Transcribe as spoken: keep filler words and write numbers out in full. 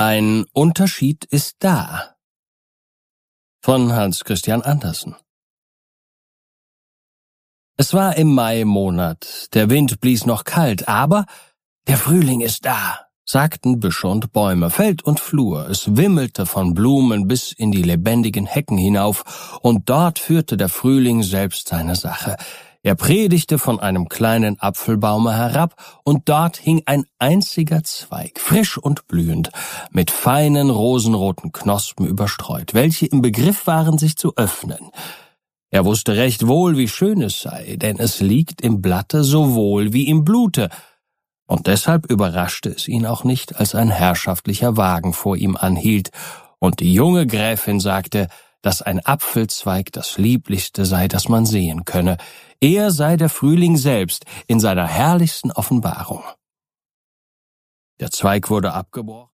Ein Unterschied ist da. Von Hans Christian Andersen. Es war im Mai-Monat, der Wind blies noch kalt, aber der Frühling ist da, sagten Büsche und Bäume, Feld und Flur, es wimmelte von Blumen bis in die lebendigen Hecken hinauf, und dort führte der Frühling selbst seine Sache. Er predigte von einem kleinen Apfelbaume herab, und dort hing ein einziger Zweig, frisch und blühend, mit feinen rosenroten Knospen überstreut, welche im Begriff waren, sich zu öffnen. Er wusste recht wohl, wie schön es sei, denn es liegt im Blatte sowohl wie im Blute, und deshalb überraschte es ihn auch nicht, als ein herrschaftlicher Wagen vor ihm anhielt, und die junge Gräfin sagte, dass ein Apfelzweig das Lieblichste sei, das man sehen könne. Er sei der Frühling selbst in seiner herrlichsten Offenbarung. Der Zweig wurde abgebrochen.